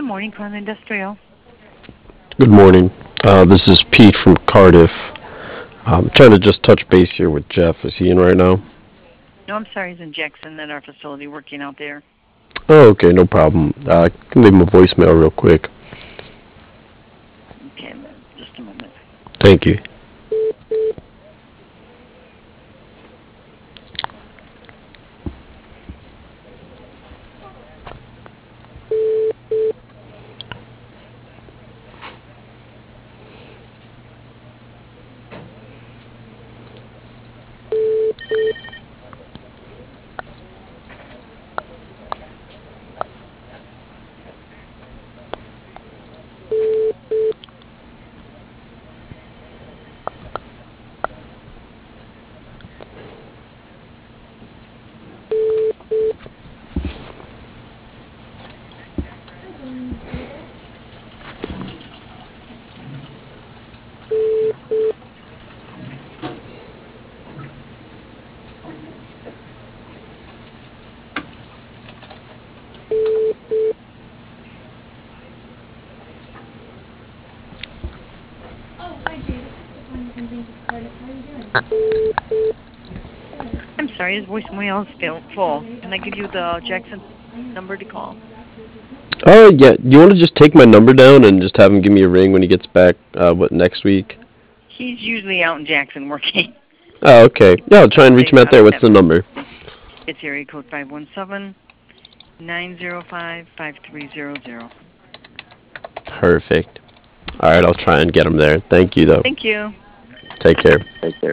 morning, Crown Industrial. Good morning. This is Pete from Cardiff. I'm trying to just touch base here with Jeff. Is he in right now? No, I'm sorry, he's in Jackson at our facility working out there. Oh, okay, no problem. I can leave him a voicemail real quick. Okay, just a moment. Thank you. I'm sorry, his voicemail is full. Can I give you the Jackson number to call? Oh, yeah. You want to just take my number down and just have him give me a ring when he gets back, next week? He's usually out in Jackson working. Oh, okay. Yeah, I'll try and reach Days him out out of there. What's that the number? facility. It's area code 517-905-5300. Perfect. All right, I'll try and get him there. Thank you, though. Thank you. Take care.